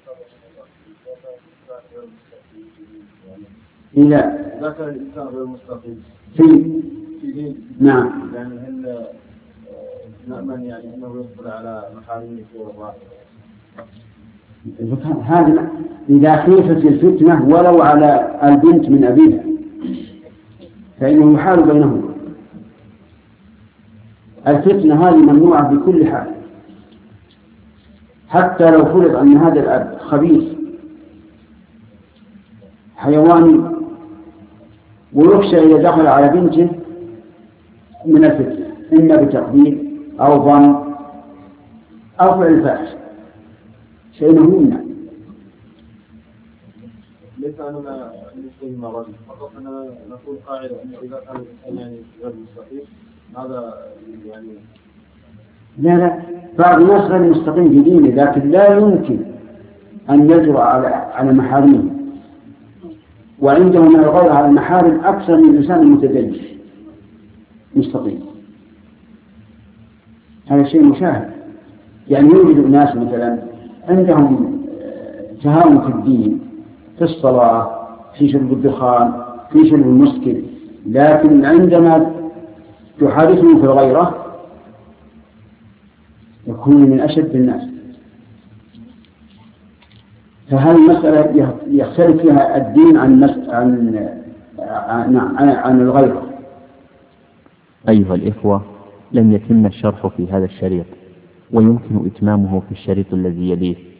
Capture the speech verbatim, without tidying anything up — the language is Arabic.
إذا ذكر الإنسان غير مستقيم في في دين نعم يعني هل نأمن يعني أنه يدخل على محارمه في الله؟ هذا إذا خيفت الفتنة ولو على البنت من أبيها فإنه يحال بينهما. الفتنة هذه ممنوعة بكل حال، حتى لو فرض أن هذا الأب خبيث حيواني ويخشى إذا دخل على بنته من الفتنة إما بتقدير أو ظن أو فعل فاحش فإنه يمنع. ليس أننا نسلم رجل فقط أننا نقول قاعدة أن إذا كان الإنسان يعني غير مستقيم هذا يعني لا لا بعض الناس غير مستقيم في دينه لكن لا يمكن أن يجرؤ على على محارمه، وعنده من الغير على المحارم أكثر من الإنسان المتدين مستقيم. هذا شيء مشاهد. يعني يوجد ناس مثلا عندهم تهاون في الدين، في الصلاة، في شرب الدخان، في شرب المسكر، لكن عندما تحادثهم في الغيرة يكون من أشد الناس. فهذه المسألة يختلف فيها الدين عن عن عن, عن الغيرة. أيها الإخوة، لم يتم الشرح في هذا الشريط، ويمكن إتمامه في الشريط الذي يليه.